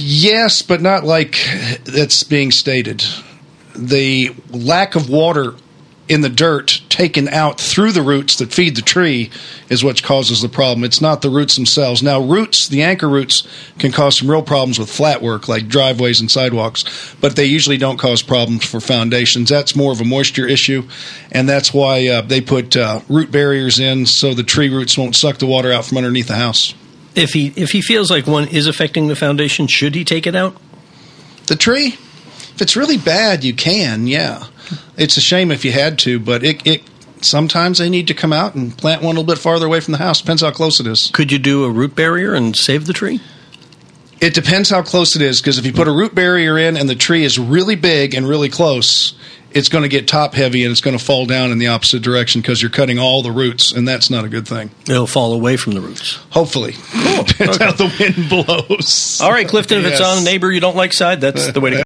Yes, but not like that's being stated. The lack of water in the dirt taken out through the roots that feed the tree is what causes the problem. It's not the roots themselves. Now, roots, the anchor roots, can cause some real problems with flat work, like driveways and sidewalks, but they usually don't cause problems for foundations. That's more of a moisture issue, and that's why they put root barriers in so the tree roots won't suck the water out from underneath the house. If he feels like one is affecting the foundation, should he take it out? The tree? If it's really bad, you can, yeah. It's a shame if you had to, but it sometimes they need to come out and plant one a little bit farther away from the house. Depends how close it is. Could you do a root barrier and save the tree? It depends how close it is, because if you put a root barrier in and the tree is really big and really close, it's going to get top heavy and it's going to fall down in the opposite direction because you're cutting all the roots, and that's not a good thing. It'll fall away from the roots. Hopefully. Cool. Depends how the wind blows. All right, Clifton, if it's on a neighbor you don't like side, that's the way to go.